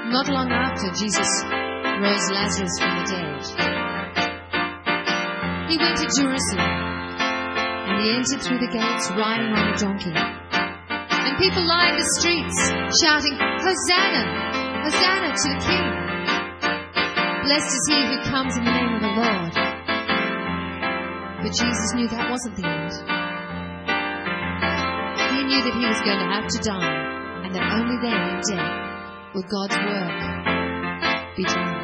Not long after, Jesus rose Lazarus from the dead. He went to Jerusalem, and he entered through the gates riding on a donkey. And people lined the streets, shouting, "Hosanna! Hosanna to the King! Blessed is he who comes in the name of the Lord." But Jesus knew that wasn't the end. He knew that he was going to have to die, and that only there in death will God's work be done.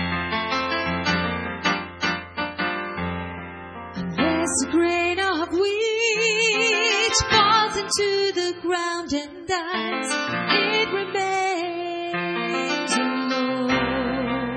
Unless a grain of wheat falls into the ground and dies, it remains alone.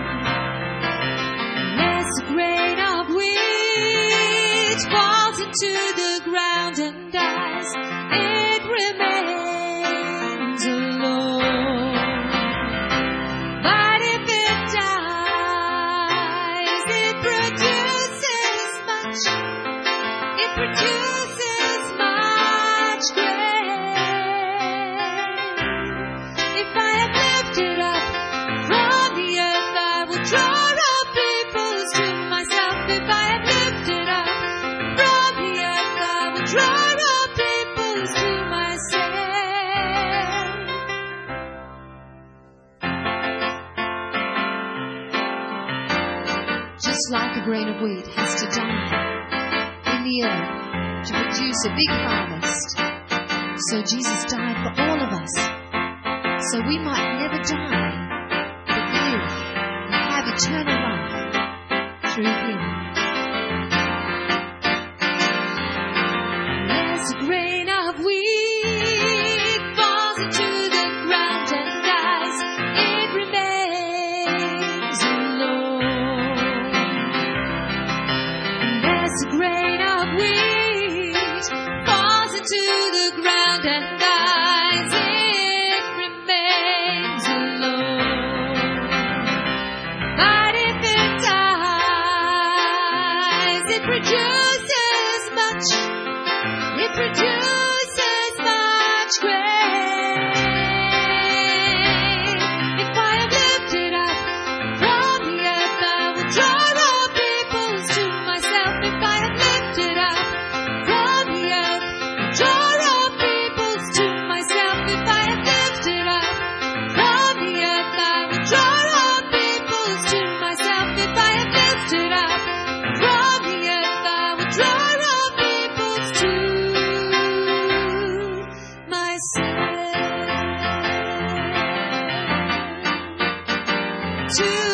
Unless a grain of wheat falls into the ground and dies, it remains alone. But if it dies, it produces much. It produces much grain. If I am lifted up from the earth, I will draw all peoples to myself. If I am lifted up from the earth, I will draw all peoples to myself. Just like a grain of wheat has to die in the earth to produce a big harvest, so Jesus died for all of us, so we might never die, but live and have eternal life through him. As a grain of wheat falls into the ground and dies, it remains alone. And as a grain of wheat falls into the ground and dies, it remains alone. But if it dies, it produces much. It produces much grain. If I am lifted up from the earth, I will draw all peoples to myself. If I am lifted up from the earth, draw all peoples to myself. If I am lifted up from the earth, I will draw all peoples to myself. If I am lifted up from the earth, I will draw all peoples to myself. To